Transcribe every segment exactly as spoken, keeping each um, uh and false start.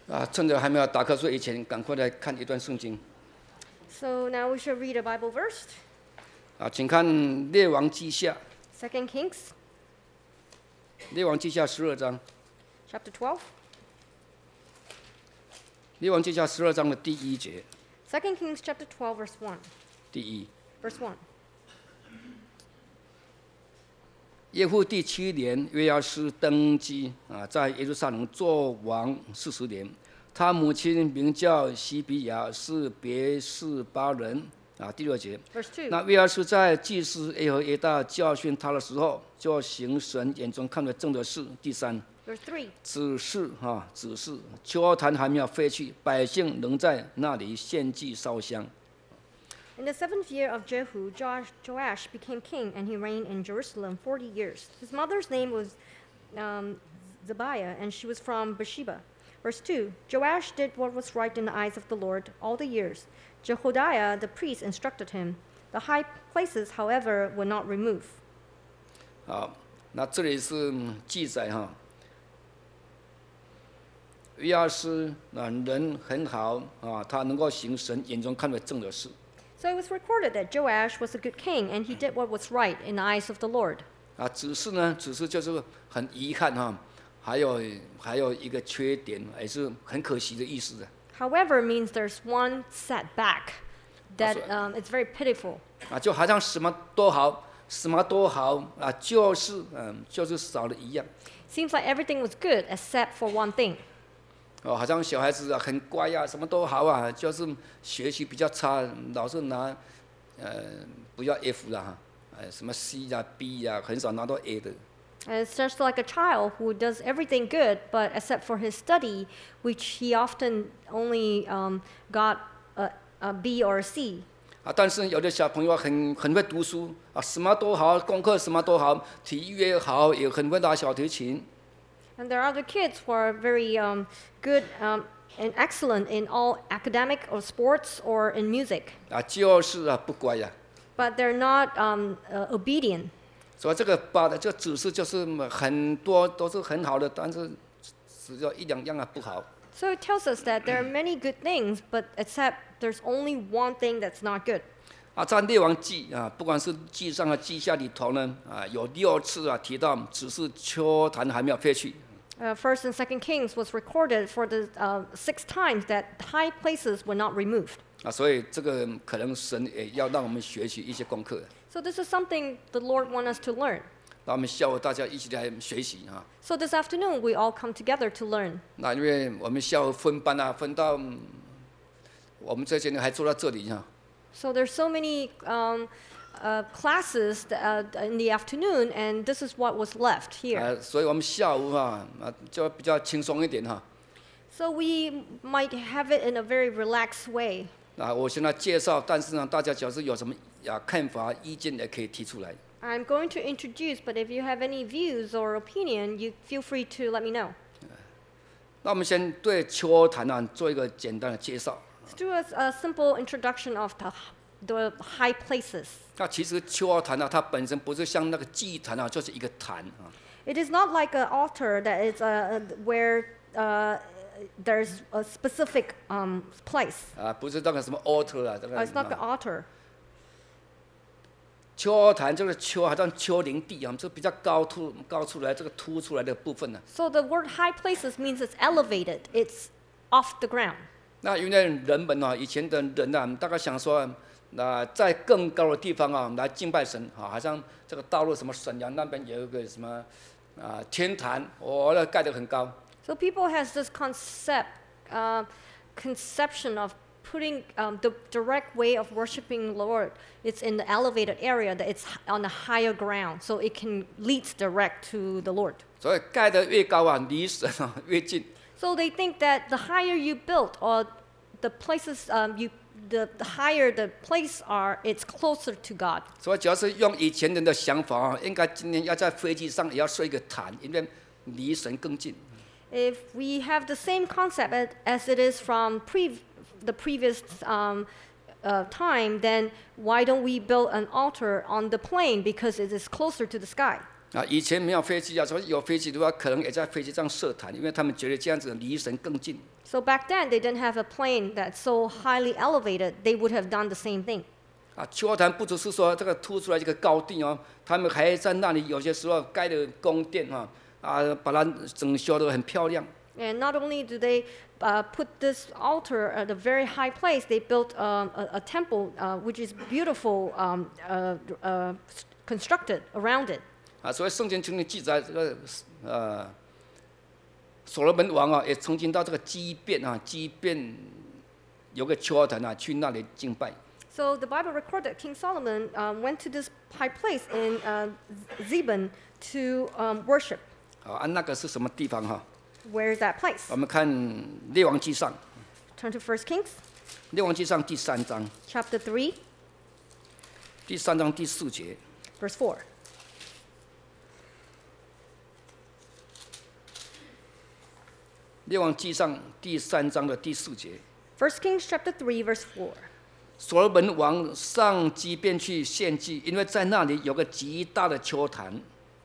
啊，趁着还没有打瞌睡以前，赶快来看一段圣经。 So now we should read a Bible verse. 啊，请看《列王记下》， Second Kings, 《列王记下》十二章，《 chapter twelve. 列王记下》十二章的第一节， Second Kings, chapter twelve, verse one. 第一。 Verse one. 耶户第七年，约亚斯登基啊，在耶路撒冷做王四十年。他母亲名叫西比亚，是别是巴人啊。第六节， Verse two. 那约亚斯在祭司耶和耶大教训他的时候，就行神眼中看为正的事。第三， Verse three. 只是哈，只是秋坛还没有废去，百姓仍在那里献祭烧香。 In the seventh year of Jehu, Joash, Joash became king, and he reigned in Jerusalem forty years. His mother's name was um, Zebiah, and she was from Beersheba. Verse two. Joash did what was right in the eyes of the Lord all the years. Jehoiada the priest instructed him. The high places, however, were not removed. 好，那这里是记载哈，约亚斯啊人很好啊，他能够行神眼中看为正的事。 So it was recorded that Joash was a good king, and he did what was right in the eyes of the Lord. 啊，只是呢，只是就是很遗憾哈，还有还有一个缺点，也是很可惜的意思的。 However, means there's one setback that Also- um, it's very pitiful. 啊，就好像什么都好，什么都好啊，就是嗯，就是少了一样。 Seems like everything was good except for one thing. 哦，好像小孩子啊很乖呀、啊，什么都好啊，就是学习比较差，老是拿呃不要 F 啦哈，呃什么 C 呀、B 呀、很少拿到 A 的。 And it's just like a child who does everything good, but except for his study, which he often only um, got a, a B or a C. 啊，但是有的小朋友很很会读书啊，什么都好，功课什么都好，体育也好，也很会打小提琴。 And there are other kids who are very um, good um, and excellent in all academic or sports or in music, 啊，就是啊不乖呀、 but they're not um, uh, obedient. 所以这个八的这个指示就是很多都是很好的，但是只有一两样啊不好。 So it tells us that there are many good things, but except there's only one thing that's not good. 啊，在列王记啊，不管是记上和记下里头呢，啊，有六次啊提到，只是秋坛还没有废去。 Uh, First and Second Kings was recorded for the uh, six times that high places were not removed. 啊，所以这个可能神也要让我们学习一些功课。 So this is something the Lord wants us to learn. 那我们下午大家一起来学习啊。 So this afternoon we all come together to learn. 那因为我们下午分班啊，分到嗯我们这些人还坐到这里哈。 So there's so many um, uh, classes th- uh, in the afternoon, and this is what was left here. 啊，所以我们下午啊啊就比较轻松一点哈。 So we might have it in a very relaxed way. 啊，我现在介绍，但是呢，大家假设有什么啊看法、意见也可以提出来。 I'm going to introduce, but if you have any views or opinion, you feel free to let me know. 那我们先对秋坛啊做一个简单的介绍。 Let's do a, a simple introduction of the, the high places. 那其实秋坛啊，它本身不是像那个祭坛啊，就是一个坛啊。 It is not like an altar that is uh, where uh, there's a specific um, place. 啊，不是那个什么 altar 啊，这 Uh, 个 it's not the 啊 altar. 秋坛这个秋好像丘陵地啊，这比较高突高出来这个凸出来的部分呢、啊。 So the word high places means it's elevated. It's off the ground. 那因为人们啊，以前的人啊，大概想说，那、在更高的地方啊来敬拜神啊，好像这个大陆什么沈阳那边有一个什么啊天坛，哦，那盖得很高。 So people has this concept, uh, conception of putting um, the direct way of worshiping Lord. It's in the elevated area that it's h- on a higher ground, so it can leads direct to the Lord. 所以盖得越高啊，离神啊越近。 So they think that the higher you build or the places um, you the, the higher the place are, it's closer to God. 所以只要是用以前人的想法啊，应该今天要在飞机上也要设一个坛，因为离神更近。 If we have the same concept as, as it is from pre- the previous um, uh, time, then why don't we build an altar on the plane because it is closer to the sky? 啊，以前没有飞机啊，所以有飞机的话，可能也在飞机上设坛，因为他们觉得这样子离神更近。 So back then, they didn't have a plane that's so highly elevated, they would have done the same thing. 啊，秋坛不只是说这个凸出来这个高地哦，他们还在那里有些时候盖的宫殿啊，啊，把它整修得很漂亮。 And not only do they uh, put this altar at a very high place, they built um, a, a temple uh, which is beautiful, um, uh, uh, constructed around it. 啊，所以圣经曾经记载这个呃，所罗门王啊，也曾经到这个基变啊，基变有个秋坛啊，去那里敬拜。 So the Bible recorded King Solomon um, went to this high place in uh, Zebon to um, worship. 好，啊，那个是什么地方哈？ Where is that place? 我们看列王记上， Turn to First Kings, 列王记上第三章， chapter three, 第三章第四节。 verse four. 列王记上第三章的第四节。 First Kings chapter three, verse four. 所罗门王上基遍去献祭，因为在那里有个极大的丘坛。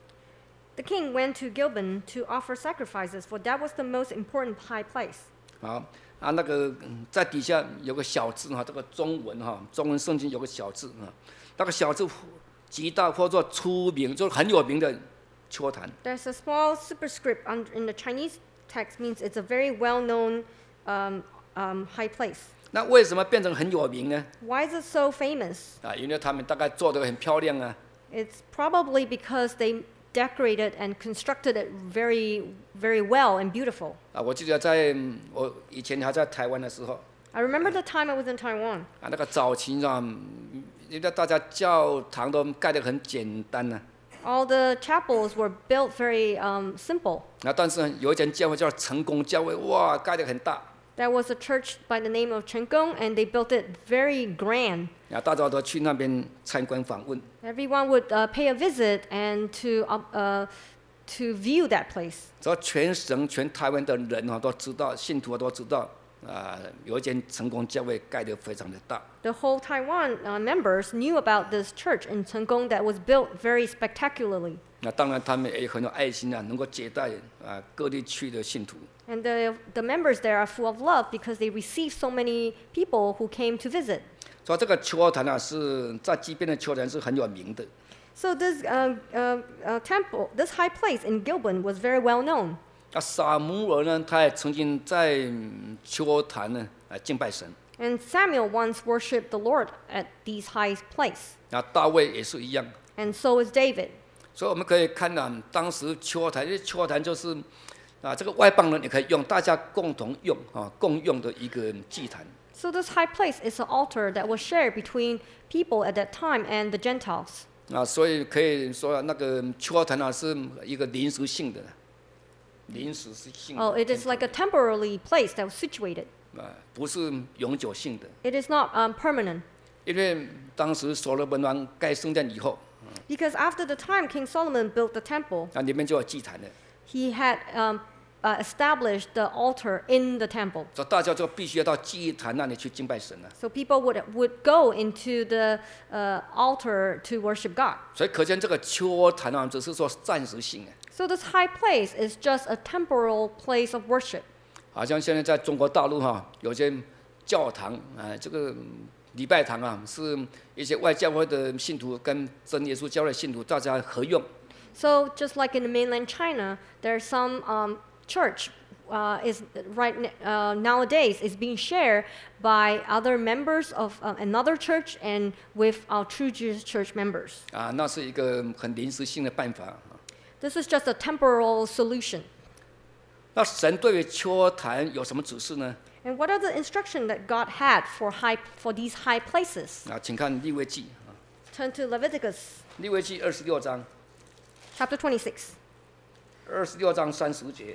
The king went to Gilbin to offer sacrifices, for that was the most important high place. 好啊，那个嗯在底下有个小字哈，这个中文哈，中文圣经有个小字啊，那个小字极大或者出名，就是很有名的丘坛。 There's a small superscript on, in the Chinese text, means it's a very well-known um, um, high place. 那为什么变成很有名呢？ Why is it so famous? 啊，因为他们大概做得很漂亮啊。 It's probably because they decorated and constructed it very, very well and beautiful. 啊，我记得在嗯我以前还在台湾的时候， I remember the time I was in Taiwan. 啊，那个早期啊，嗯因为大家教堂都盖得很简单呐、 All the chapels were built very um, simple. 啊，但是有一间教会叫成功教会，哇，盖得很大， There was a church by the name of Chengkong, and they built it very grand. 啊，大家都去那边参观访问。 Everyone would uh, pay a visit and to uh, uh, to view that place. 所以全省全台湾的人啊都知道，信徒都知道，啊，有一间成功教会盖得非常的大。 The whole Taiwan uh, members knew about this church in Chengkong that was built very spectacularly. 那当然他们也很有爱心啊，能够接待啊各地区的信徒。 And the, the members there are full of love because they received so many people who came to visit. 所以这个丘坛啊是在基边的丘坛是很有名的。 So this uh, uh, uh, temple, this high place in Gilbin was very well known. 啊，撒母耳呢，他也曾经在嗯丘坛呢啊敬拜神。 And Samuel once worshipped the Lord at these high place. 啊，大卫也是一样。 And so is David. 所以我们可以看到，当时丘坛，因为丘坛就是啊这个外邦人也可以用，大家共同用啊共用的一个祭坛。 So this high place is an altar that was shared between people at that time and the Gentiles. 啊，所以可以说那个丘坛啊是一个临时性的，临时性的。 Oh, it is like a temporary place that was situated. 啊，不是永久性的。 It is not um, permanent. 因为当时所罗门王盖圣殿以后， Because after the time King Solomon built the temple, 啊里面就有祭坛了， he had um, uh, established the altar in the temple. 所以大家就必须要到祭坛那里去敬拜神了。 So people would, would go into the uh, altar to worship God. 所以可见这个丘坛啊，只是说暂时性的。 So this high place is just a temporal place of worship. 好像现在在中国大陆哈、有些教堂啊，这个礼拜堂啊，是一些外教会的信徒跟真耶稣教会的信徒大家合用。 So just like in the mainland China, there's some um, church uh, is right n- uh, nowadays is being shared by other members of uh, another church and with our true Jesus church members. 啊，那是一个很临时性的办法。 This is just a temporal solution. 那神对于丘坛有什么指示呢？ And what are the instructions that God had for high for these high places? 啊，请看利未记， Turn to Leviticus 利未记二十六章， chapter twenty-six, 二十六章三十节，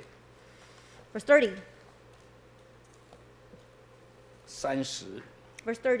verse thirty. 三十。 Verse thirty.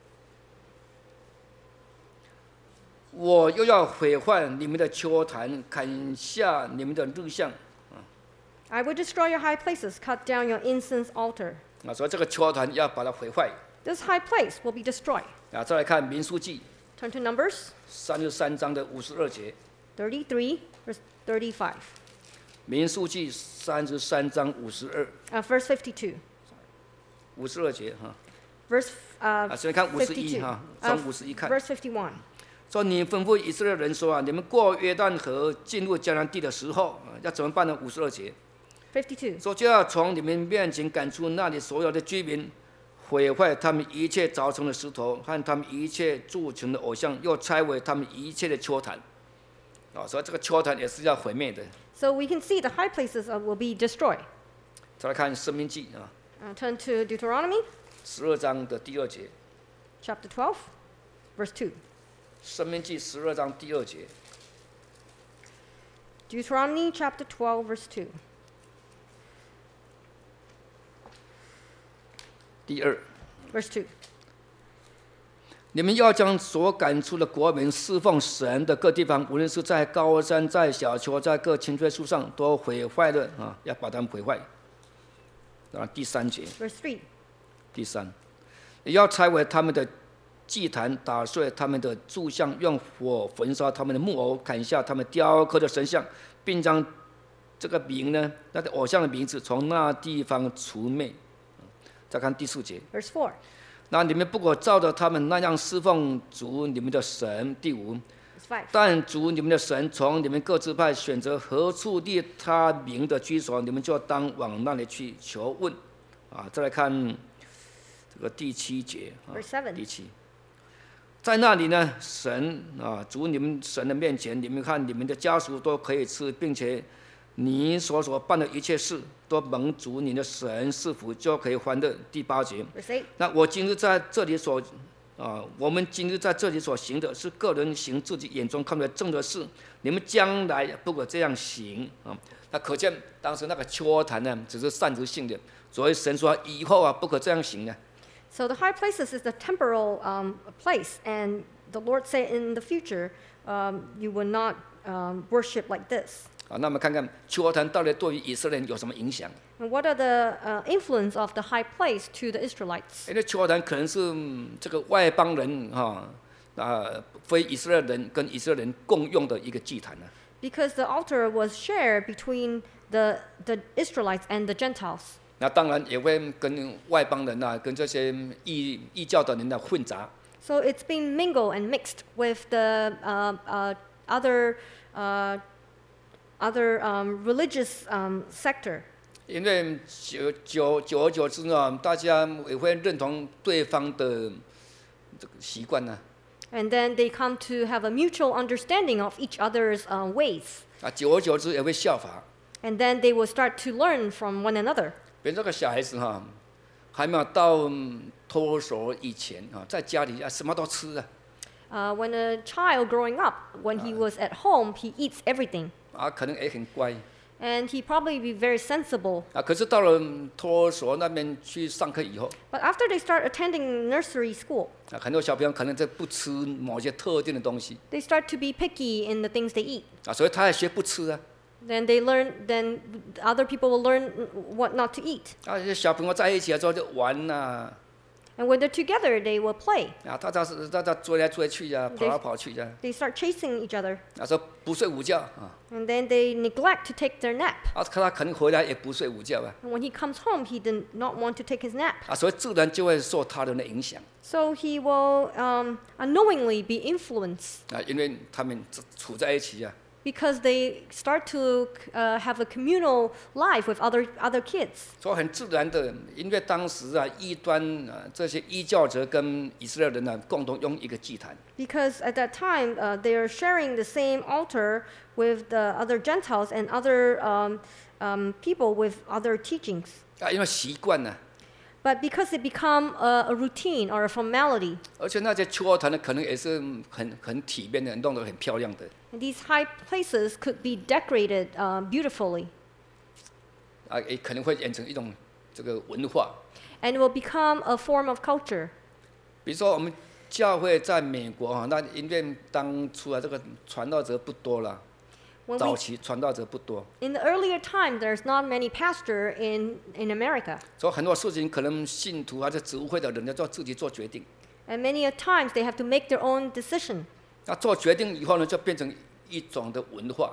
我又要毁坏你们的丘坛，砍下你们的日像。 I will destroy your high places, cut down your incense altar. 啊，所以这个丘坛要把它毁坏。 This high place will be destroyed. 啊，再来看民数记 Turn to Numbers 三十三章的五十二节， thirty-three, verse thirty-five. 民数记三十三章五十二 Uh, verse fifty-two. 五十二节哈。 Verse uh, 啊，先看五十一 fifty-two. 哈， Uh, 从五十一看。 verse fifty-one. 说你吩咐以色列人说啊，你们过约旦河进入迦南地的时候，啊要怎么办呢？五十二节 fifty-two. 说就要从你们面前赶出那里所有的居民，毁坏他们一切凿成的石头和他们一切铸成的偶像，又拆毁他们一切的丘坛。啊，所以这个丘坛也是要毁灭的。 So we can see the high places uh, will be destroyed. 再来看申命记啊， Uh, turn to Deuteronomy 十二章的第二节， chapter twelve, verse two. 申命记十二章第二节。 Deuteronomy chapter twelve, verse two. 第二， Verse two. 你们要将所赶出的国民侍奉神的各地方，无论是在高山、在小丘、在各青翠树上，都毁坏了啊！要把他们毁坏。啊，第三节， Verse three. 第三，也要拆毁他们的祭坛，打碎他们的柱像，用火焚烧他们的木偶，砍下他们雕刻的神像，并将这个名呢，那个偶像的名字从那地方除灭。再看第四节。 Verse four. 那你们不可照着他们那样侍奉主你们的神。第五， Verse five. 但主你们的神从你们各支派选择何处立他名的居所，你们就当往那里去求问。啊，再来看这个第七节啊 Verse seven. 第七，在那里呢，神啊，主你们神的面前，你们看你们的家属都可以吃，并且你所所办的一切事都蒙主你的神赐福，就可以欢乐。第八节。 Verse eight. 那我今日在这里所，啊，我们今日在这里所行的是个人行自己眼中看为正的事，你们将来不可这样行啊。那可见当时那个丘坛呢，只是暂时性的，所以神说以后啊，不可这样行呢。 So the high places is the temporal um, place, and the Lord said in the future, um, you will not um, worship like this. 啊，那我们看看丘坛到底对于以色列人有什么影响？ And what are the uh, influence of the high place to the Israelites? 因为丘坛可能是、嗯这个外邦人哈啊、非以色列人跟以色列人共用的一个祭坛呢、 Because the altar was shared between the, the Israelites and the Gentiles. 那当然也会跟外邦人呐、跟这些异异教的人呐、混杂。 So it's been mingled and mixed with the uh, uh, other, uh, other um, religious um, sector. 因为久久久而久之呢，大家也会认同对方的这个习惯呢。 And then they come to have a mutual understanding of each other's uh, ways. 啊，久而久之也会效法。 And then they will start to learn from one another. 比如这个小孩子哈，还没有到托手以前啊，在家里啊什么都吃啊， Uh, when a child growing up, when he was at home, he eats everything. 啊可能也很乖 And he probably be very sensible. 啊，可是到了托手那边去上课以后， But after they start attending nursery school, 啊很多小朋友可能就不吃某些特定的东西 they start to be picky in the things they eat. 啊，所以他也学不吃啊。 Then they learn, then other people will learn what not to eat. 啊，这些小朋友在一起的时候就玩呐、 And when they're together, they will play. 啊，大家是大家追来追去呀、跑来跑去呀、 They start chasing each other. 啊，说不睡午觉啊， And then they neglect to take their nap. 啊，看他可能回来也不睡午觉啊， And when he comes home, he did not want to take his nap. 啊，所以自然就会受他人的影响 So he will um, unknowingly be influenced 啊，因为他们处在一起啊， because they start to uh, have a communal life with other, other kids. 所以很自然的，因为当时啊，异端啊这些异教者跟以色列人呢、共同用一个祭坛， Because at that time, uh, they are sharing the same altar with the other Gentiles and other um, um, people with other teachings. 啊，因为习惯呢， But because it become a, a routine or a formality, 而且那些丘坛呢，可能也是很很体面的，弄得很漂亮的， and these high places could be decorated uh, beautifully, 啊，也可能会演成一种这个文化。 and it will become a form of culture. 比如说我们教会在美国哈，那因为当初啊这个传道者不多了， When 早 we, 期传道者不多， in the earlier time, there's not many pastor in, in America, 所以很多事情可能信徒还是职务会的人要做自己做决定。 and many a times they have to make their own decision. 那做决定以后呢，就变成一种的文化啊。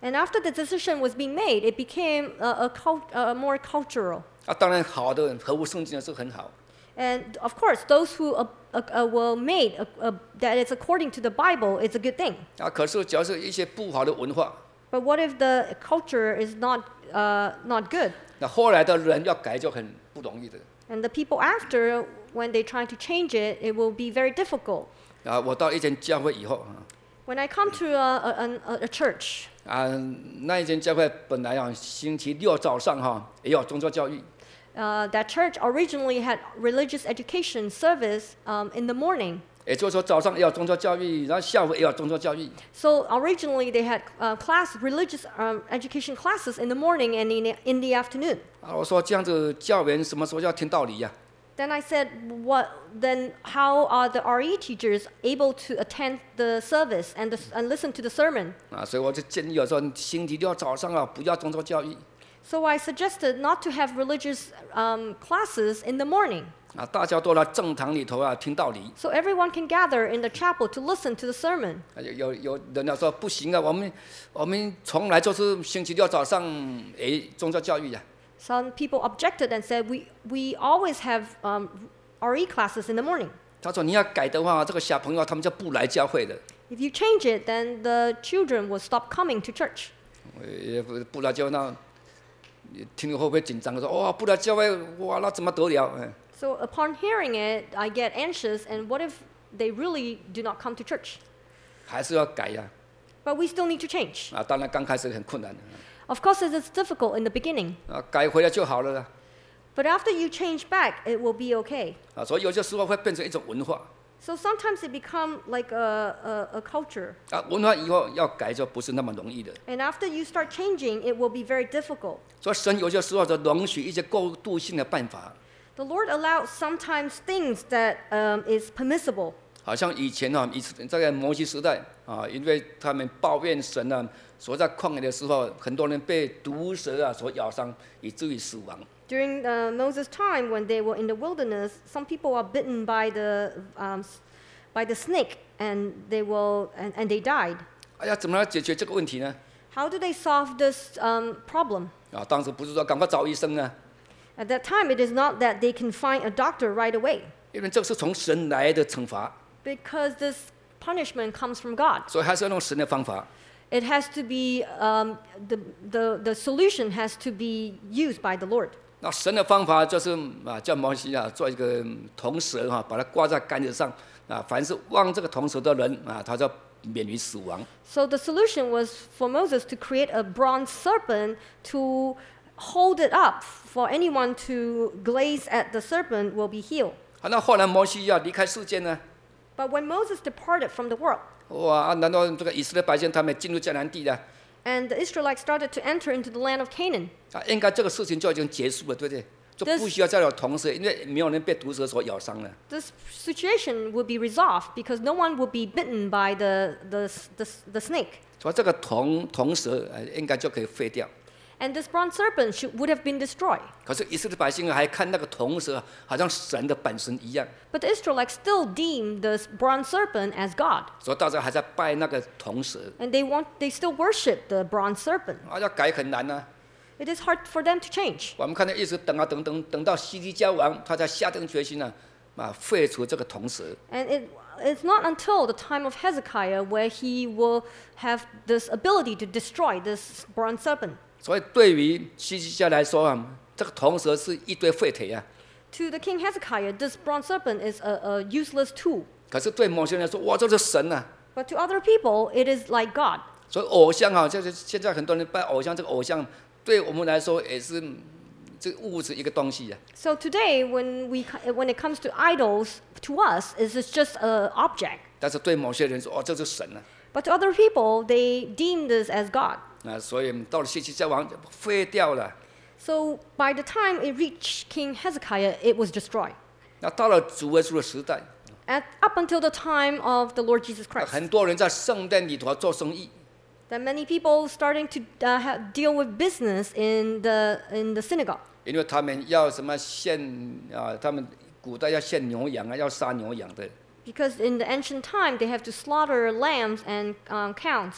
And after the decision was being made, it became a, a, cult, uh, more cultural. 啊，当然好的合乎圣经的是很好。 And of course, those who uh, uh, uh, were made uh, uh, that it's according to the Bible, it's a good thing. 啊，可是只要是一些不好的文化， But what if the culture is not uh, not good? 那后来的人要改就很不容易的。 And the people after, when they try to change it, it will be very difficult. 啊，我到一间教会以后啊， When I come to a, a, a, a church, 啊，那一间教会本来啊，星期六早上哈、也有宗教教育， uh, that church originally had religious education service um, in the morning. 也就是说早上也有宗教教育，然后下午也有宗教教育。 So originally they had uh, class religious um, education classes in the morning and in the, in the afternoon. 啊，我说这样子教员什么时候要听道理呀、 Then I said, what? Then how are the R E teachers able to attend the service and, the, and listen to the sermon? 啊？所以我就建议有时候星期六早上啊，不要宗教教育 So I suggested not to have religious um, classes in the morning. 啊，大家都来正堂里头啊听道理。 So everyone can gather in the chapel to listen to the sermon. 啊有有有人要说不行啊，我们我们从来就是星期六早上诶宗教教育呀、 Some people objected and said, we, we always have um, R E classes in the morning. 他说你要改的话，这个小朋友他们就不来教会了。 If you change it, then the children will stop coming to church. 也不不来教会那，听了会不会紧张？说哇不来教会，哇那怎么得了？哎 So upon hearing it, I get anxious, and what if they really do not come to church? 还是要改呀、 But we still need to change. 啊！当然刚开始很困难 Of course, it is difficult in the beginning. 啊，改回来就好了啦。 But after you change back, it will be okay. 啊，所以有些时候会变成一种文化 So sometimes it become like a, a, a culture. 啊，文化以后要改就不是那么容易的。 And after you start changing, it will be very difficult. 所以神有些时候就容许一些过渡性的办法， The Lord allows sometimes things that um, is permissible. 好像以前啊，以这个摩西时代啊，因为他们抱怨神啊，所在旷野的时候，很多人被毒蛇啊所咬伤，以至于死亡。 During uh, Moses' time, when they were in the wilderness, some people are bitten by the um, s- by the snake, and they will and, and they died. 哎呀，怎么来解决这个问题呢？ How do they solve this um, problem? 啊，当时不是说赶快找医生啊， At that time, it is not that they can find a doctor right away, 因为这是从神来的惩罚， because this punishment comes from God. 所以还是要用神的方法。 It has to be um, the, the the solution has to be used by the Lord. 那神的方法就是啊，叫摩西啊做一个铜蛇哈、啊，把它挂在杆子上啊，凡是望这个铜蛇的人啊，他就免于死亡。 So the solution was for Moses to create a bronze serpent to hold it up for anyone to glaze at the serpent will be healed. 好，那后来摩西要离开世界呢？ But when Moses departed from the world 哇，难道这个以色列百姓他们进入迦南地了？ and the Israelites started to enter into the land of Canaan, 啊，应该这个事情就已经结束了，对不对？就不需要再有铜蛇，因为没有人被毒蛇所咬伤了。 this situation would be resolved because no one would be bitten by the, the, the, the snake. 所以这个铜铜蛇呃应该就可以废掉。 And this bronze serpent should, would have been destroyed. 可是以色列百姓还看那个铜蛇好像神的本身一样， But the Israelites still deemed this bronze serpent as God. 所以大家还在拜那个铜蛇。 And they, want, they still worship the bronze serpent. 啊，要改很难啊。 It is hard for them to change. 我们看到一直等啊等等，等到西基家王，他才下定决心呢、啊，啊废除这个铜蛇。 And it, it's not until the time of Hezekiah where he will have this ability to destroy this bronze serpent. 所以对于西基家来说啊，这个铜蛇是一堆废铁啊。 To the king Hezekiah, this bronze serpent is a, a useless tool. 可是对某些人来说，哇，这是神啊！ But to other people, it is like God. 所以偶像啊，就是现在很多人拜偶像，这个偶像对我们来说也是这物质一个东西啊。 So today, when, we, when it comes to idols, to us, is it's just an object. 但是对某些人说，哦，这是神啊。 But to other people, they deem this as God. 啊，所以到了西基家王废掉了。 So by the time it reached King Hezekiah, it was destroyed. 那到了主耶稣的时代， At, up until the time of the Lord Jesus Christ, 很多人在圣殿里头做生意。 that many people starting to uh, have, deal with business in the, in the synagogue. 因为他们要什么献啊，他们古代要献牛羊啊，要杀牛羊的。 Because in the ancient time, they have to slaughter lambs and um, cows.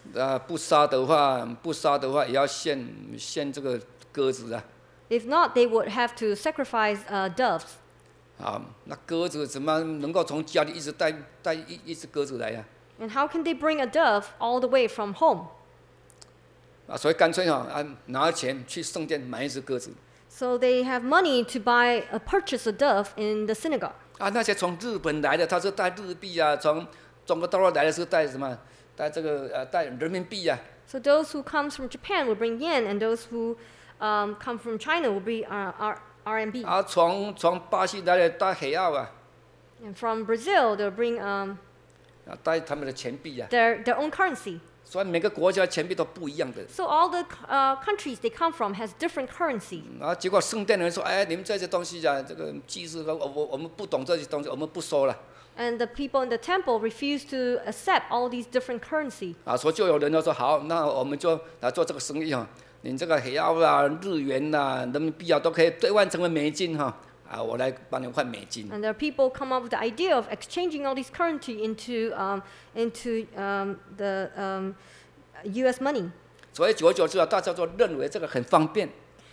啊，不杀的话，不杀的话也要献献这个鸽子啊。 If not, they would have to sacrifice uh, doves. 啊，那鸽子怎么能够从家里一直带带一一只鸽子来呀、 And how can they bring a dove all the way from home? 啊？所以干脆哈啊，拿钱去圣殿买一只鸽子。 So they have money to buy, uh, purchase a dove in the synagogue. 啊，那些从日本来的，他是带日币啊；从中国大陆来的是带什么？带这个呃，带人民币啊。 So those who comes from Japan will bring yen, and those who um, come from China will bring uh, R- RMB. 啊，从从巴西来的带黑澳啊， And from Brazil, they'll bring um, 啊，带他们的钱币啊。 their, their own currency. 所以每个国家的钱币都不一样的。 So all the uh, countries they come from has different currency. 啊，结果圣殿的人说：“哎，你们这些东西啊，这个祭祀，我我我们不懂这些东西，我们不收了。” And the people in the temple refused to accept all these different currency. 啊，所以就有人就说：“好，那我们就来做这个生意哈。你这个黑澳啊、日元呐、人民币啊，都可以兑换成为美金哈。啊，我来帮你换美金。” And there are people come up with the idea of exchanging all these currency into um, into um, the um, U S money. 所以久而久之啊，大家都认为这个很方便。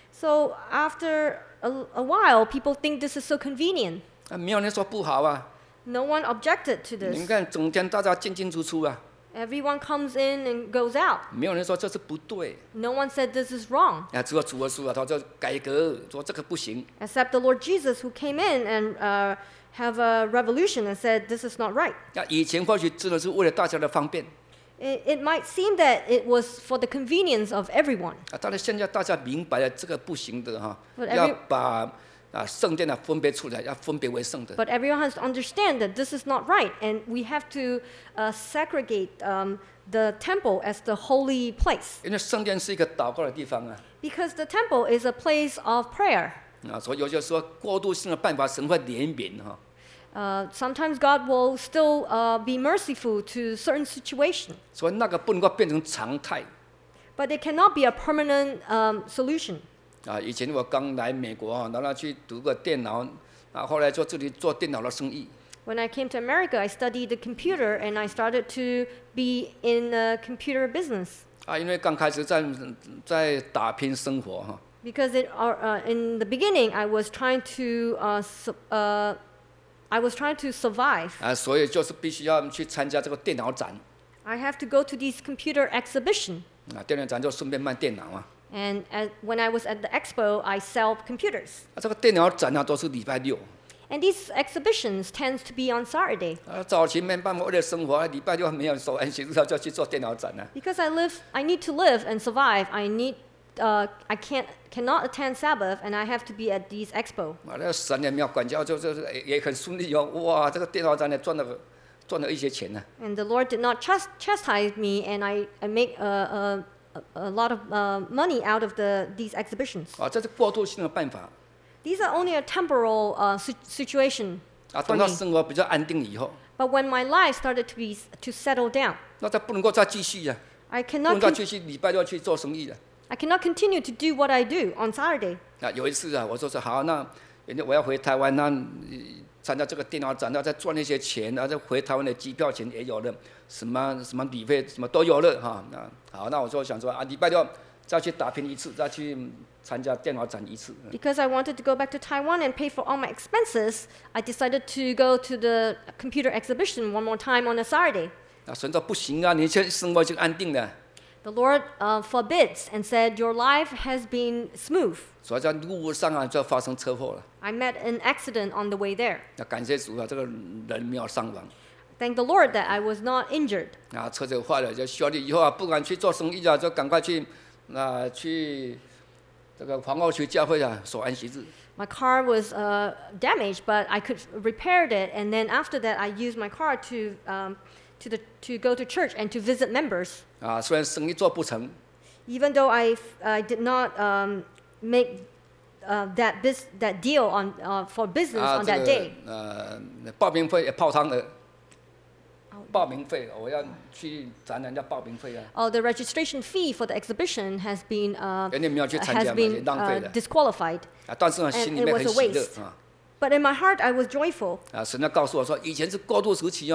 So after a, a while, people think this is so convenient. 啊，没有人说不好啊。 No one objected to 你 this. 看，整天大家进进出出啊， Everyone comes in and goes out. 没有人说这是不对。 No one said this is wrong, 啊，只有主耶稣啊，他就改革，说这个不行。 except the Lord Jesus, who came in and uh, have a revolution and said this is not right. 那以前或许真的是为了大家的方便 It, it might seem that it was for the convenience of everyone, 啊，但是现在大家明白了这个不行的哈， But every- 要把啊圣殿啊分别出来，要分别为圣的。 but everyone has to understand that this is not right, and we have to uh, segregate um, the temple as the holy place, 因为圣殿是一个祷告的地方啊， because the temple is a place of prayer. 啊，所以有些时候过渡性的办法，神会怜悯哈。 Uh, sometimes God will still uh, be merciful to certain situation, 所以那个不能够变成常态 but it cannot be a permanent um, solution. 啊。以前我刚来美国啊，然后去读个电脑，啊，后来做这里做电脑的生意。 When I came to America, I studied the computer and I started to be in the computer business 啊，因为刚开始在在打拼生活哈， because it, uh, uh, in the beginning I was trying to uh, su- uh, I was trying to survive. 啊，所以就是必须要去参加这个电脑展 I have to go to these computer exhibition, 啊，电脑展就顺便卖电脑啊。 and at, when I was at the expo, I sell computers. 啊，这个电脑展啊都是礼拜六。 And these exhibitions tends to be on Saturday 啊，早期没办法，为了生活，礼拜六没有手安息日，就去做电脑展啊。 because I live. I need to live and survive. I need. Uh, I can't cannot attend Sabbath, and I have to be at these expo. 啊，那神也没有管教，就就是也很顺利哦。哇，这个电脑展呢赚了赚了一些钱呢、 And the Lord did not chast- chastise me, and I, I make a, a, a lot of uh, money out of the these exhibitions. 啊，这是过渡性的办法。 These are only a temporal uh, si- situation 啊， for 等到 me. 生活比较安定以后， But when my life started to be to settle down, 那他不能够再继续呀、 I 不能 cannot 再 con- 继续礼拜六去做生意了。 I cannot continue to do what I do on Saturday. 啊，有一次啊，我说是好，那人家我要回台湾，那呃参加这个电脑展，那再赚一些钱，然后再回台湾的机票钱也有了，什么什么旅费什么都有了哈。那好，那我就想说啊，礼拜六再去打拼一次，再去参加电脑展一次。 Because I wanted to go back to Taiwan and pay for all my expenses, I decided to go to the computer exhibition one more time on a Saturday. 啊，神说不行啊，你现在生活已经安定了， The Lord uh, forbids and said, "Your life has been smooth." 所以在路上啊就发生车祸了。 I met an accident on the way there. 那感谢主啊，这个人没有伤亡。 Thank the Lord that I was not injured. 啊，车子坏了就修理以后啊，不敢去做生意啊，就赶快去啊去这个皇后区教会啊守安息日。 My car was uh, damaged, but I could repair it. And then after that, I used my car to um, to the to go to church and to visit members. 啊，虽然生意做不成， Even though I I did not um, make uh, that bus- that deal on uh, for business 啊 on 这 that 个 day. 呃报名费也泡汤了。报名费，我要去展览要报名费啊， Oh, the registration fee for the exhibition has been uh, 人家没有去参 has 加嘛，也 been 浪费 uh, 了 disqualified. 啊。但是呢， and 心里 it 面 was 很 a 喜 waste. 乐啊。 But in my heart, I was joyful 啊，神要告诉我说，以前是过渡时期啊，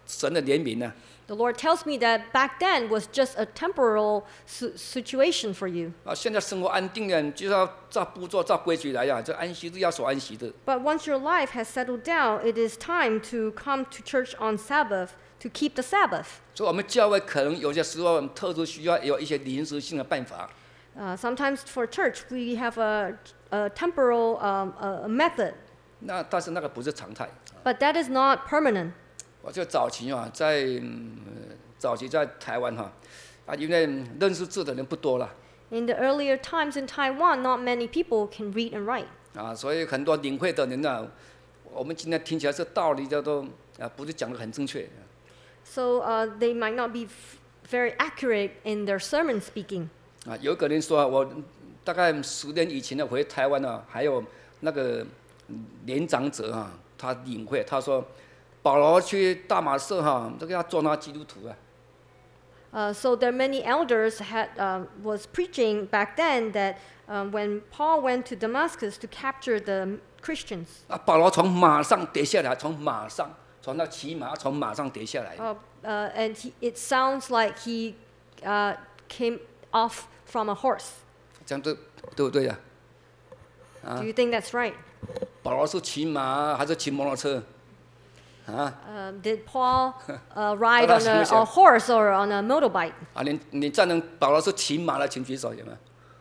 神的怜悯呢、啊。 The Lord tells me that back then was just a temporal su- situation for you. 啊，现在生活安定了，就要照步骤、照规矩来呀、啊。这安息日要守安息日。 But once your life has settled down, it is time to come to church on Sabbath to keep the Sabbath. 所以，我们教会可能有些时候特殊需要有一些临时性的办法。 Uh, sometimes for church, we have a, a temporal um, a method. 那但是那个不是常态。 But that is not permanent. 我就早期啊，在、嗯、早期在台湾哈、啊，啊，因为认识字的人不多了。 In the earlier times in Taiwan, not many people can read and write. 啊，所以很多领会的人呢，我们今天听起来是道理叫做啊，不是讲得很正确。 So uh, they might not be f- very accurate in their sermon speaking. 啊，有个人说，我大概十年以前呢回台湾啊，还有那个年长者啊，他领会，他说。保罗去大马色哈，这个要做那基督徒啊。 Uh, so there are many elders had uh, was preaching back then that um, when Paul went to Damascus to capture the Christians. 啊，保罗从马上跌下来，从马上，从那骑马从马上跌下来。 Uh, uh, and he, it sounds like he uh, came off from a horse. 这样对对不对呀、 啊？ Do you think that's right? 保罗是骑马还是骑摩托车？ Uh, did Paul uh, ride on a, a horse or on a motorbike? 啊，你你赞成保罗是骑马的，请举手，有没有？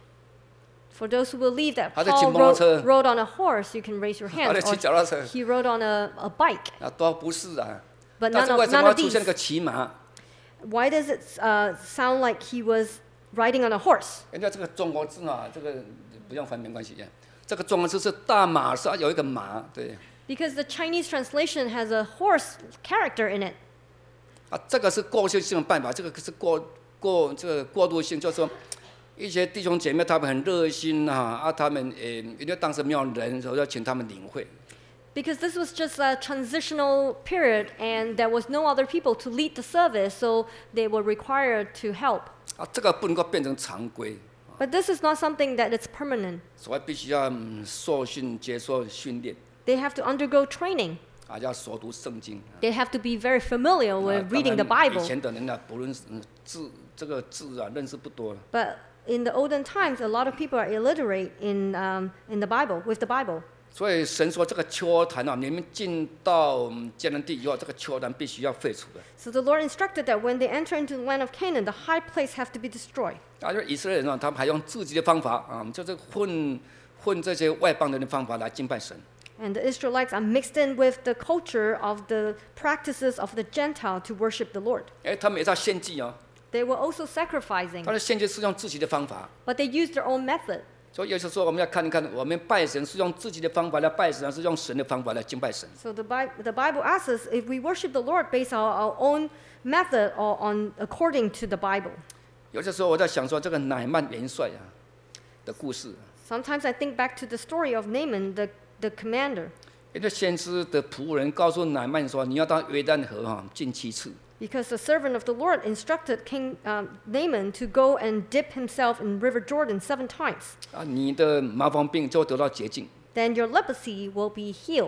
For those who believe that Paul rode, rode on a horse, you can raise your hand. Or he rode on a, a bike. 啊，都不是啊。 But 但 none 是 of, 为什么 none 会 of 出现 these. 那个骑马？ Why does it uh, sound like he was riding on a horse? 人家这个中国字啊，这个不用翻没关系的。这个中国字是大马是有一个马，对。 Because the Chinese translation has a horse character in it. 啊，这个是过去性的办法，这个是过过这个过渡性，就是说一些弟兄姐妹他们很热心啊，啊，他们呃，因为当时没有人，所以要请他们领会。 Because this was just a transitional period, and there was no other people to lead the service, so they were required to help. 啊，这个不能够变成常规。 But this is not something that is permanent. 所以必须要、嗯、受训、接受训练。 They have to undergo training. 啊，要熟读圣经。 They have to be very familiar with reading the Bible. 以前的人呢，不论是字这个字啊，认识不多。 But in the olden times, a lot of people are illiterate in um, in the Bible with the Bible. 所以神说这个丘坛啊，你们进到迦南地以后，这个丘坛必须要废除的。 So the Lord instructed that when they enter into the land of Canaan, the high place have to be destroyed. 啊，就以色列人啊，他们还用自己的方法啊，就是混混这些外邦人的方法来敬拜神。 And the Israelites are mixed in with the culture of the practices of the Gentile to worship the Lord. 哎，他们也在献祭哦。 They were also sacrificing. 他的献祭是用自己的方法。 But they used their own method. 所以有时候我们要看一看，我们拜神是用自己的方法来拜神，还是用神的方法来敬拜神？ So the Bible, the Bible asks us if we worship the Lord based on our own method or on according to the Bible. 有些时候我在想说这个乃曼元帅啊的故事。 Sometimes I think back to the story of Naaman, the, the commander. 因为先知的仆人告诉乃曼说：“你要到约旦河哈进七次。” Because the servant of the Lord instructed King um, Naaman to go and dip himself in River Jordan seven times. 啊，你的麻风病就得到洁净。 Then your leprosy will be healed.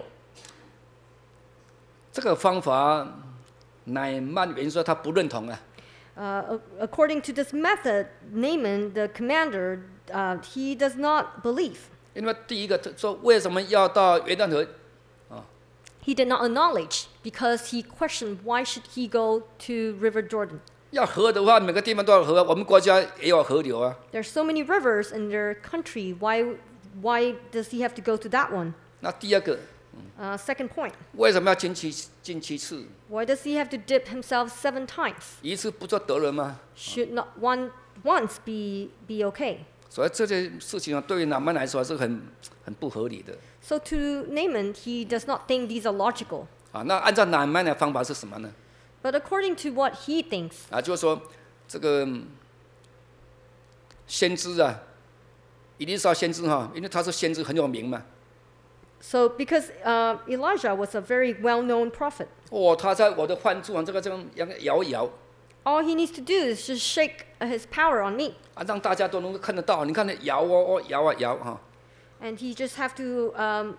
这个方法，乃曼元帅他不认同啊。 Uh, according to this method, Naaman, the commander, uh, he does not believe. 因为第一个说为什么要到约旦河？ He did not acknowledge because he questioned why should he go to River Jordan. 要河的话，每个地方都有河，我们国家也有河流啊。 There's so many rivers in their country. Why, why does he have to go to that one? 那第二个， Uh, second point. 为什么要进七进七次？ Why does he have to dip himself seven times? 一次不就得了吗？ Should not one once be be okay? 所以这件事情啊，对于乃曼来说是很很不合理的。 So to Naaman, he does not think these are logical. 啊，那按照乃曼的方法是什么呢？ But according to what he thinks, 啊，就是说这个先知啊，以利沙先知哈，因为他是先知很有名嘛。 so because uh, Elijah was a very well-known prophet, 哦，他在我的患处啊，这个这样摇一摇， all he needs to do is just shake his power on me, 啊，让大家都能够看得到。你看那摇哦哦摇啊摇哈， and he just have to um,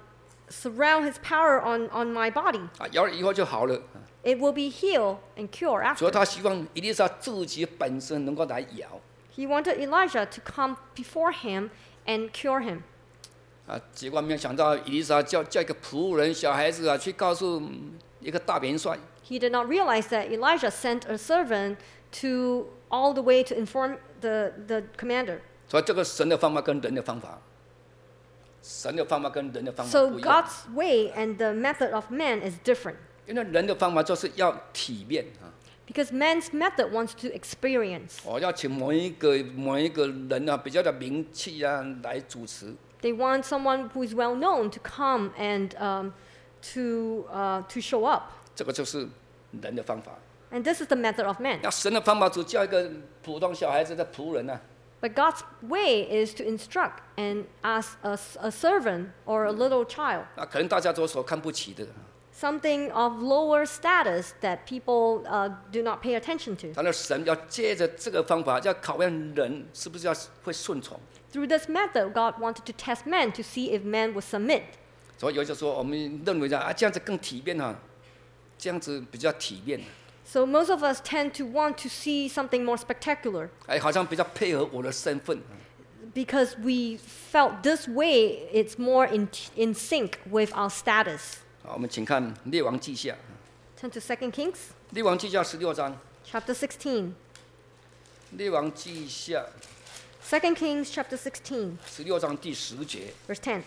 surround His power on, on my body. 啊，摇了以后就好了。 It will be healed and cured 所以 after. 他希望以利沙自己本身能够来摇。 He wanted Elijah to come before him and cure him. 啊，结果没有想到以利沙叫叫一个仆人小孩子啊去告诉一个大元帅， He did not realize that Elijah sent a servant to all the way to inform the, the commander. 所以这个神的方法跟人的方法，神的方法跟人的方法 So 不一样。 God's way and the method of man is different. 因为人的方法就是要体面啊， Because man's method wants to experience. 我要请某一个某一个人啊比较的名气啊来主持。 They want someone who is well known to come and um, to, uh, to show up. 这个就是人的方法。 And this is the method of man. 那神的方法只叫一个普通小孩子的仆人啊， But God's way is to instruct and ask a, a servant or a little child, 那可能大家都所看不起的。 something of lower status that people uh, do not pay attention to. 他的神要借着这个方法，要考验人是不是要会顺从。 Through this method, God wanted to test man to see if man would submit. 所以有些说，我们认为啊，这样子更体面啊，这样子比较体面， So most of us tend to want to see something more spectacular 哎，好像比较配合我的身份。 because we felt this way it's more in, in sync with our status. 好，我们请看《列王记下》， Turn to Second Kings 《列王记下》十六章， chapter sixteen. 《列王记下》 Second Kings chapter sixteen, 十六章第十节。 verse ten.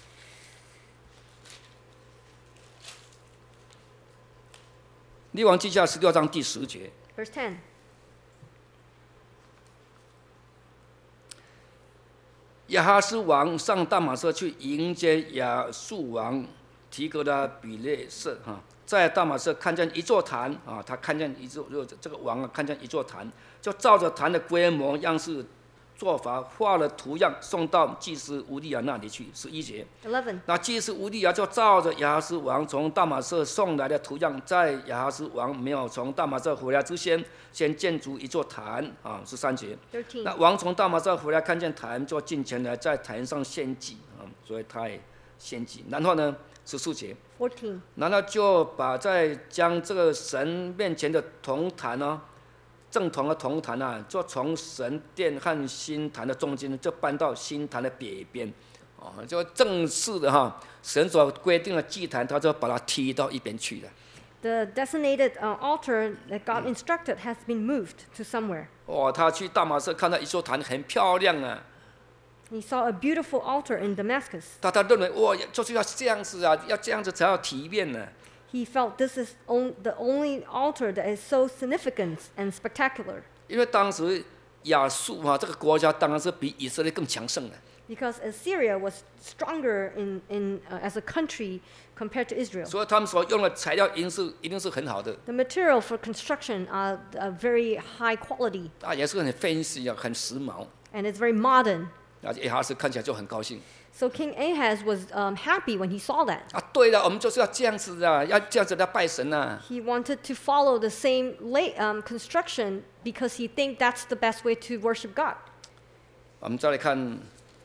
列王记下十六章第十节， Verse ten. 亚哈斯王上大马色去迎接亚述王提格拉比列色哈，在大马色看见一座坛啊，他看见一座这个王啊看见一座坛，就照着坛的规模样式做法画了图样，送到祭司乌利亚那里去。十一节。 eleven. 那祭司乌利亚就照着亚哈斯王从大马色送来的图样，在亚哈斯王没有从大马色回来之前，先建筑一座坛啊，十三节。 thirteen. 那王从大马色回来，看见坛，就进前来，在坛上献祭啊，所以他也献祭。然后呢，十四节， fourteen. 然后就把在将这个神面前的铜坛呢、正铜的铜坛啊，就从神殿和新坛的中间，就搬到新坛的北边，哦，就正式的哈，神所规定的祭坛，他就把它踢到一边去了。 The designated uh, altar that God instructed has been moved to somewhere. 哦，他去大马色看到一座坛很漂亮啊， He saw a beautiful altar in Damascus. 他他认为哇，就是要这样子啊，要这样子才要体面呢、 He felt this is on, the only altar that is so significant and spectacular. 因为当时亚述啊这个国家当然是比以色列更强盛的， Because Assyria was stronger in, in, uh, as a country compared to Israel. 所以他们所用的材料一定是一定是很好的， The material for construction are, are very high quality 啊也是很 fancy 啊，很时髦。 and it's very modern. 啊，亚哈斯看起来就很高兴 So King Ahaz was um, happy when he saw that. 啊，对了，我们就是要这样子啊，要这样子来拜神啊。 He wanted to follow the same la- um, construction because he think that's the best way to worship God. 我们再来看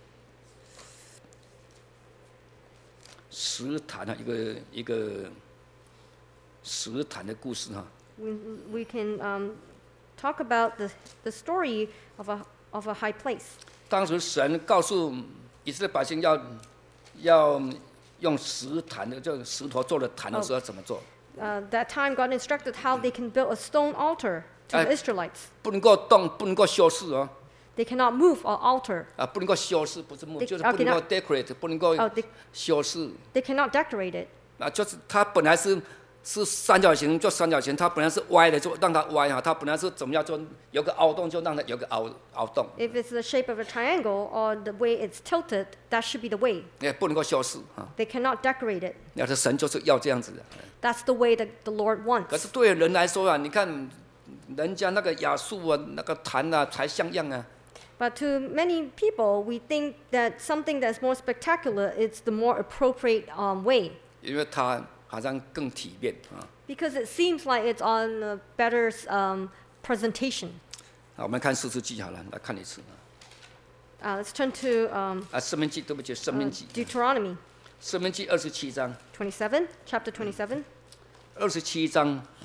石坛啊，一个一个石坛的故事哈、 We, we can um, talk about the, the story of a, of a high place. 当时神告诉以色列百姓要要用石坛的，这个石头做的坛的时候怎么做？ Uh, that time, God instructed how they can build a stone altar to the Uh, Israelites. 不能够动，不能够修饰哦， They cannot move or alter. 啊，不能够修饰，不是木， They- 就是 oh, 不能够 cannot- decorate，不能够 Oh, they, 修饰。 they cannot decorate it. 啊，就是它本来是是三角形，就三角形；它本来是歪的，就让它歪哈；它本来是怎么样，就有个凹洞，就让它有个凹凹洞， If it's the shape of a triangle or the way it's tilted, that should be the way. 也不能够修饰啊。 They cannot decorate it. 要是神就是要这样子的。 That's the way that the Lord 可 wants. 是对人来说啊，你看人家那个亚述啊，那个坛啊，才像样啊。 But to many people, we think that something that's more spectacular is the more appropriate um, way 因為它好像更體面啊。 because it seems like it's on a better um, presentation. 好，我們看四世紀好了，來看一次啊。 Uh, let's turn to um, 啊，生命記，對不起，生 uh, 命記， Deuteronomy. 申命记二十七章， twenty-seven, chapter twenty-seven, 二十七章啊，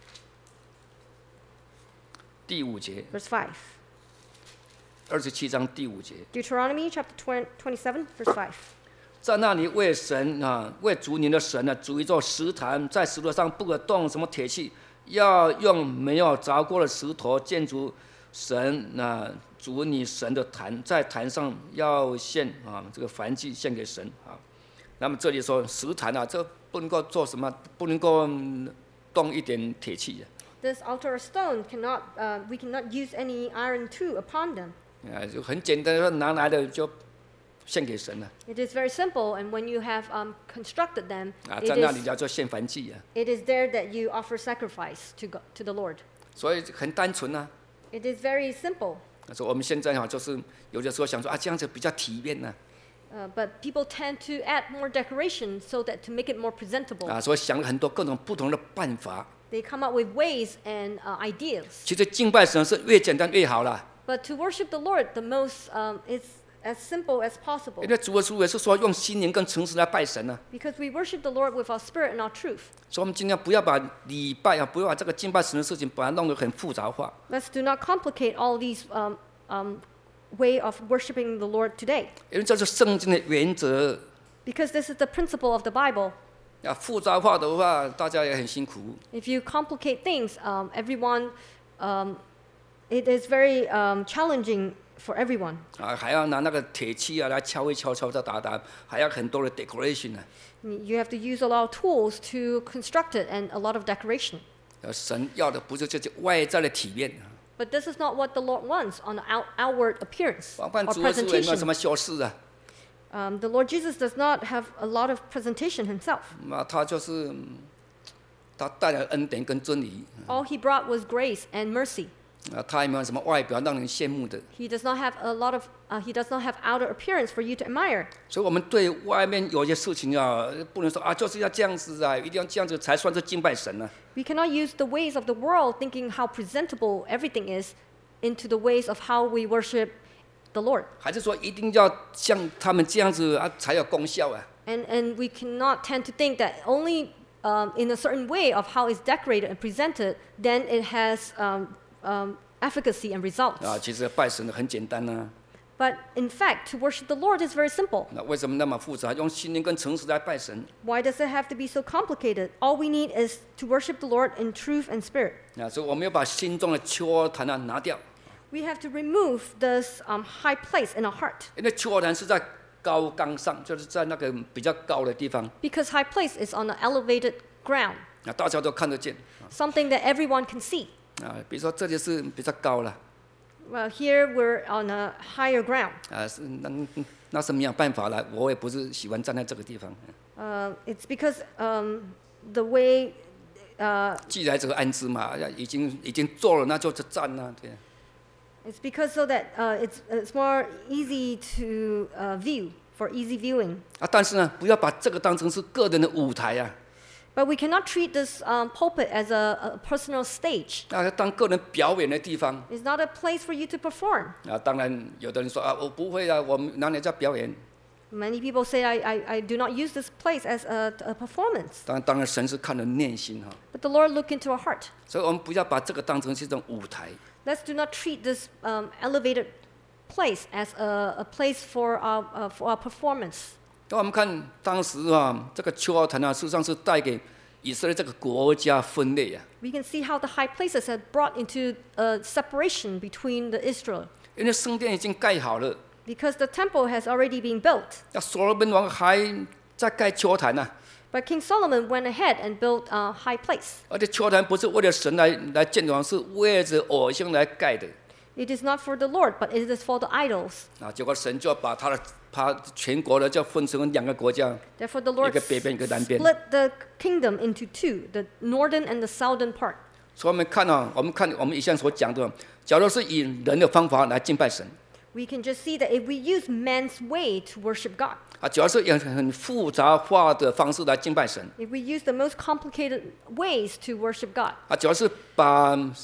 第五节， verse five. 二十七章第五节， Deuteronomy chapter twenty-seven, verse five. 在那里为神啊，为主你的神呢，筑一座石坛，在石头上不可动什么铁器，要用没有凿过的石头建筑神啊，主你神的坛，在坛上要献啊这个燔祭献给神啊。那么这里说石坛啊，这不能够做什么，不能够动一点铁器 This altar of stone cannot, uh, we cannot use any iron tool upon them. 啊，就很简单，说拿来的就献给神了 It is very simple, and when you have um, constructed them, 啊， it 在那里 is, 叫做献燔祭啊， it is there that you offer sacrifice to, God, to the Lord. 所以很单纯啊。 It is very simple. 所以我们现在哈，就是有的时候想说啊，这样子比较体面呢 Uh, but people tend to add more decoration so that to make it more presentable. 啊，所以想了很多各种不同的办法。 They come up with ways and uh, ideas. 其实敬拜神是越简单越好啦， But to worship the Lord, the most um, is as simple as possible. 因为主耶稣也是说用心灵跟诚实来拜神呢、啊。 Because we worship the Lord with our spirit and our truth. 所以我们尽量不要把礼拜啊，不要把这个敬拜神的事情把它弄得很复杂化。 Let's do not complicate all these um, um, way of worshiping the Lord today. 因为这是圣经的原则 Because this is the principle of the Bible. 啊，复杂化的话，大家也很辛苦。 If you complicate things, um, everyone, um, it is very um, challenging for everyone. 啊，还要拿那个铁器啊来敲一敲、敲敲打打，还要很多的 decoration 啊。 You have to use a lot of tools to construct it and a lot of decoration. 呃，神要的不是这些外在的体面， But this is not what the Lord wants on the out- outward appearance 不然 or 主耶稣也没有什 presentation. 么修饰啊。 Um, the Lord Jesus does not have a lot of presentation himself. 那他就是嗯他带来恩典跟真理 All he brought was grace and mercy. 啊，他也没有什么外表让人羡慕的。 He does not have a lot of. Uh, he does not have outer appearance for you to admire. 所以，我们对外面有些事情啊，不能说啊，就是要这样子啊，一定要这样子才算是敬拜神啊。 We cannot use the ways of the world, thinking how presentable everything is, into the ways of how we worship the Lord. 还是说一定要像他们这样子啊，才有功效啊？ And and we cannot tend to think that only um, in a certain way of how it's decorated and presented, then it has um, um, efficacy and results. 啊，其实拜神的很简单啊。 But in fact, to worship the Lord is very simple. 那为什么那么复杂？用心灵跟诚实来拜神 Why does it have to be so complicated? All we need is to worship the Lord in truth and spirit. 啊，所以我们要把心中的秋坛啊拿掉， We have to remove this um, high place in our heart, 因为秋坛是在高岗上，就是在那个比较高的地方 because high place is on an elevated ground, 啊，大家都看得见 something that everyone can see. 啊。比如说这里是比较高了 Well, here we're on a higher ground. 啊，是那那是没有办法了，我也不是喜欢站在这个地方。 Uh, it's because um, the way uh, 既然这个安置嘛，已经已经做了，那就是站啊，对。 it's because so that uh, it's it's more easy to uh, view for easy viewing. 啊，但是呢，不要把这个当成是个人的舞台啊， But we cannot treat this um, pulpit as a, a personal stage. 啊，当个人表演的地方 It's not a place for you to perform. 啊。当然，有的人说啊，我不会啊，我们哪里叫表演？ Many people say, I, I, I do not use this place as a, a performance. 当然，当然，神是看人内心哈， But the Lord looked into our heart. 所以我们不要把这个当成是一种舞台 Let's do not treat this um, elevated place as a, a place for our, uh, for our performance. 那我们看当时啊，这个秋奥坛啊，事实上是带给以色列这个国家分裂啊， We can see how the high places had brought into a separation between the Israel. 因为圣殿已经盖好了， Because the temple has already been built. 那所罗门王还在盖秋坛啊， But King Solomon went ahead and built a high place. 而且秋坛不是为了神来来建的，是为着偶像来盖的 It is not for the Lord, but it is for the idols. 啊。结果神就把他的他全国的就分成两个国家， Therefore, the Lord 一个北边，一个南边。 split the kingdom into two, the northern and the southern part. 所以我们看啊，我们看我们以前所讲的，假如是以人的方法来敬拜神 We can just see that if we use man's way to worship God, 啊，假如是以很复杂化的方式来敬拜神 if we use the most complicated ways to worship God, 啊，假如是把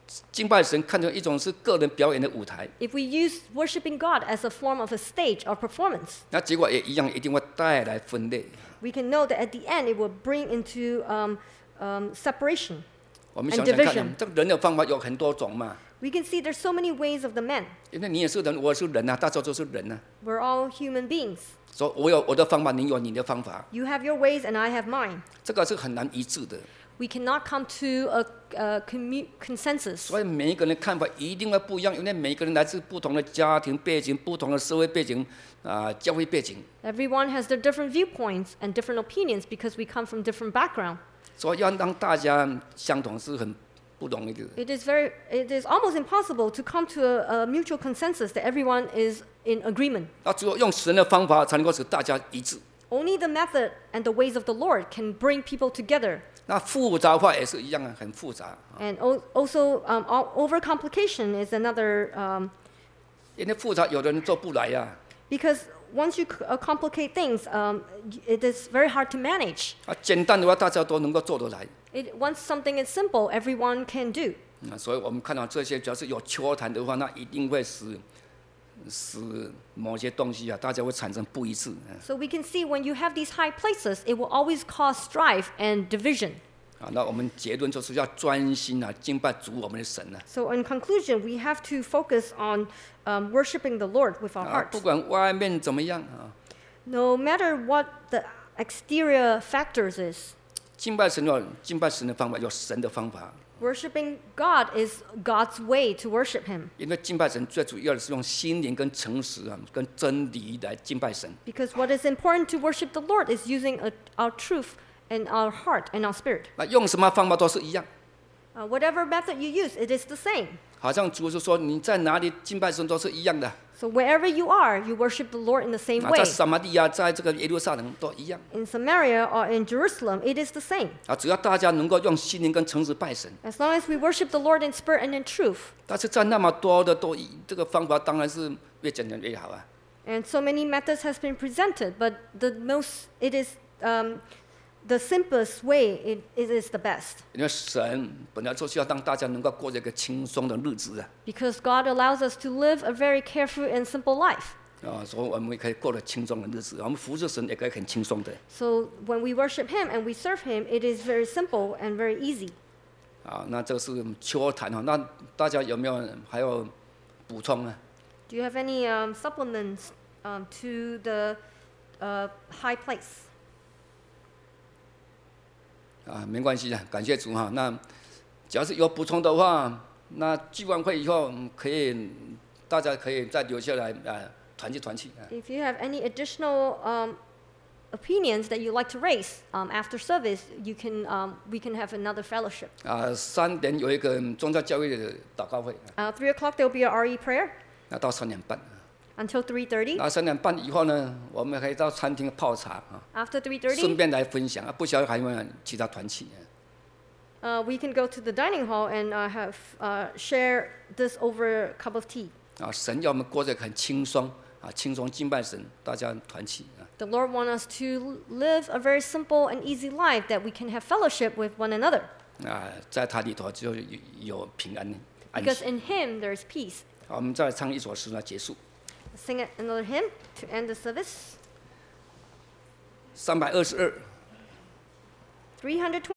敬拜神看成一种是个人表演的舞台， if we use worshiping God as a form of a stage or performance, 那结果也一样，一定会带来分裂。 we can know that at the end it will bring into um, um, separation. 我们 And 想想看 division. 啊，这个人的方法有很多种嘛， We can see there's so many ways of the men. 因为你也是人，我也是人啊，大家都是人啊， We're all human beings. 所以我有我的方法，你有你的方法， You have your ways and I have mine. 这个是很难一致的。 We cannot come to a, a commu- consensus. 所以每一个人的看法一定会不一样，因为每个人来自不同的家庭背景、不同的社会背景啊、教会背景， Everyone has their different viewpoints and different opinions because we come from different background. 所以要让大家相同是很不容易的。 It is very, it is almost impossible to come to a, a mutual consensus that everyone is in agreement. 那只有用神的方法才能够使大家一致。 Only the method and the ways of the Lord can bring people together. 那复杂化也是一样啊，很复杂。 And al- also, um, al- overcomplication is another, um, 因为复杂，有的人做不来呀、 because once you c- uh, complicate things, um, y- it is very hard to manage. 啊。简单的话，大家都能够做得来。 It, once something is simple, everyone can do. 啊，所以我们看到这些，只要是有秋谈的话，那一定会使使某些东西啊，大家会产生不一致。啊 So we can see when you have these high places, it will always cause strife and division. 啊，那我们结论就是要专心啊，敬拜主我们的神啊。 So in conclusion, we have to focus on um, worshiping the Lord with our 啊， hearts. 不管外面怎么样啊， No matter what the exterior factors is, 敬拜神有敬拜神的方法，有神的方法。 worshiping God is God's way to worship Him. 因为敬拜神最主要的是用心灵跟诚实啊，跟真理来敬拜神。 Because what is important to worship the Lord is using a, our truth and our heart and our spirit. 那用什么方法都是一样。 Uh, whatever method you use, it is the same. 好像主是说你在哪里敬拜神都是一样的。 So wherever you are, you worship the Lord in the same 啊， way. 在撒玛利亚，在这个耶路撒冷都一样。 In Samaria or in Jerusalem, it is the same. 啊，只要大家能够用心灵跟诚实拜神。 As long as we worship the Lord in spirit and in truth. 但是在那么多的都一这个方法，当然是越简单越好啊。 And so many methods has been presented, but the most, it is um, the simplest way, it, it is the best. 因为神本来就是要让大家能够过这个轻松的日子啊。 Because God allows us to live a very carefree and simple life. 啊，所以我们可以过得轻松的日子，我们服侍神也可以很轻松的。 So when we worship Him and we serve Him, it is very simple and very easy. 啊，那这是秋谈哈，那大家有没有还有补充呢？ Do you have any um, supplements um, to the uh, high place? 啊，没关系的，感谢主哈。那只要是有补充的话，那聚完会以后嗯可以，大家可以再留下来啊，团聚团聚啊。 If you have any additional um, opinions that you'd like to raise um, after service, you can, um, we can have another fellowship. 啊，三点有一个宗教教会的祷告会， Uh, three o'clock, there will be a R E prayer 那到三点半。 until three thirty. 那三点半以后呢，我们可以到餐厅泡茶啊， After three 顺 thirty, 便来分享啊。不晓得还有没有其他团契啊？ uh, we can go to the dining hall and uh, have uh, share this over a cup of tea. 啊，神要我们过着很轻松啊，轻松敬拜神，大家团契啊。 The Lord wants us to live a very simple and easy life that we can have fellowship with one another. 啊，在他里头就有有平安安 Because 息。 in Him there is peace. 好，我们再唱一首诗来结束。 Sing another hymn to end the service. 三百二十二。 three hundred twenty.